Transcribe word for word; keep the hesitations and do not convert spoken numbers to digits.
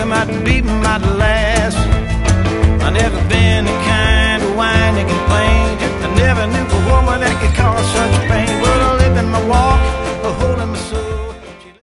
might be my last. I've never been the kind